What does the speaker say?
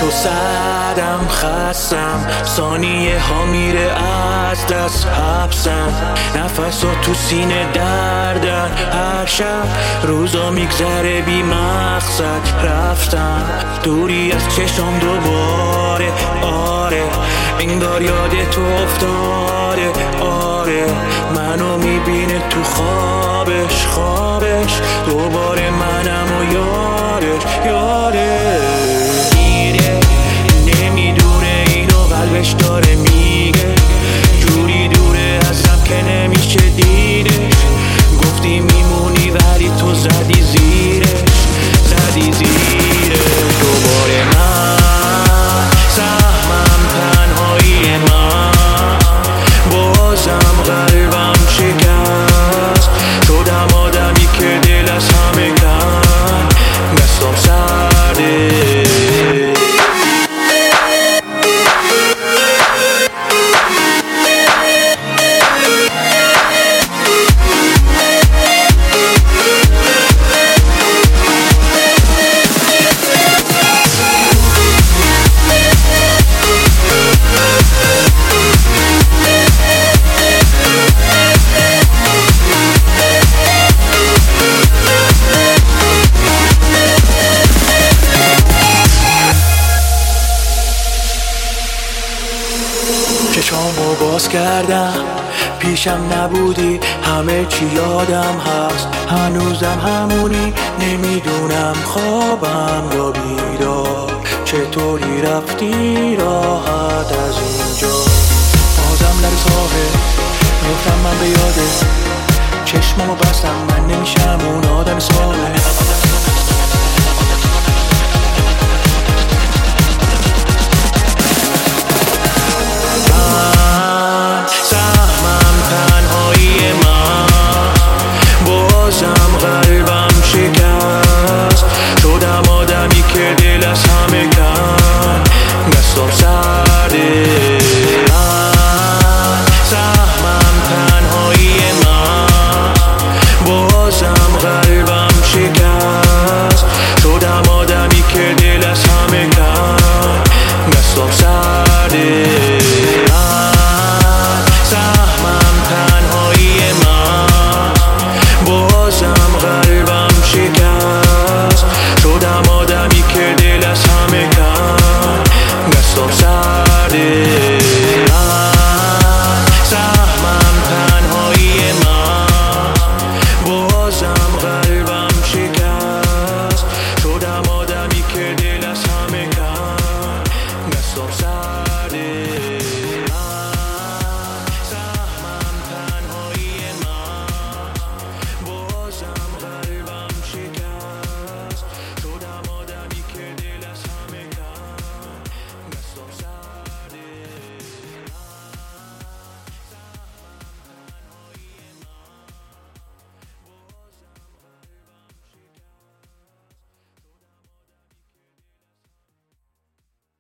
تو سردم خستم، ثانیه ها میره از دست حبسم، نفس ها تو سینه دردن، هر شب روزا میگذره بی مقصد رفتم دوری از چشم دوباره. آره انگار یاد تو افتاده، آره منو میبینه تو خوابش دوباره منم و یادش میره، نمیدونه اینو قلبش داره میگه، جوری دوره ازم که نمیشه دیدش، گفتی میمونی ولی تو زدی زیرش دوباره من سهمم تنهایی من، بازم قلبم شکست، شدم آدمی که دل از همه کن، دستم سرده. چشامو باز کردم پیشم نبودی، همه چی یادم هست، هنوزم همونی، نمیدونم خوابم یا بیدار، چطوری رفتی راحت از اینجا. بازم لب ساحل میفتم من به یاده، چشمامو بستم من نمیشم اون آدم ساده،